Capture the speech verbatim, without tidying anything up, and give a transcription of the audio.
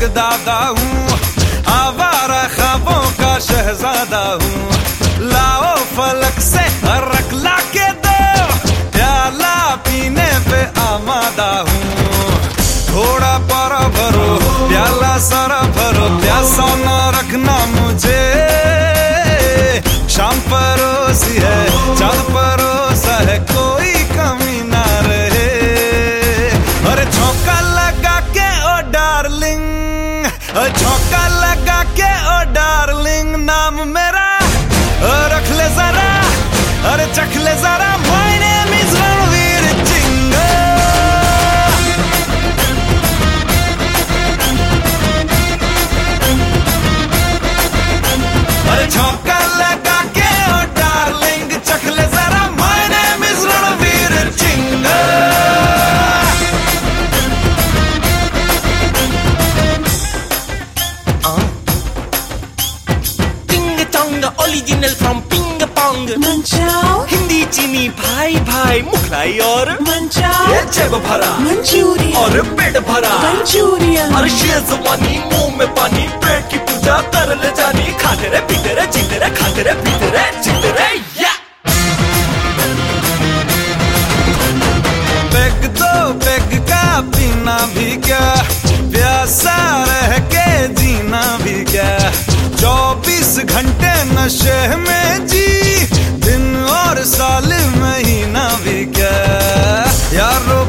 दादा हूँ, आवारा ख्वाबों का शहजादा हूँ। लाओ फलक से रख ला के दो, प्याला पीने पे आमादा हूँ। थोड़ा पारा भरो, प्याला सारा भरो, प्यासा ना रखना मुझे। शाम परोसी है, चांद परोसा है, कोई कमी ना रहे। अरे झोंका लगा के ओ डार्लिंग, झोंका लगा के ओ डार्लिंग, नाम मेरा रख ले जरा, अरे चख ले जरा। My name is Ranveer Singh. अरे झोंका लगा के ओ डार्लिंग, चख ले जरा। My name is Ranveer Singh. Original from ping pong. मंचाओ हिंदी चीनी भाई भाई, मुखलाई और मंचाओ, ये जेब भरा मंचूरियन और पेट भरा मंचूरियन। और शेजवानी, मुंह में पानी, पेट की पूजा कर ले जानी। खाते रे पीते रे जीते रे, खाते रे पीते रे जीते रे। या पेग दो पेग का पीना भी क्या, प्यासा रह के जीना भी क्या। चौबीस घंटे नशे में जी, दिन और साल महीना भी क्या। यारो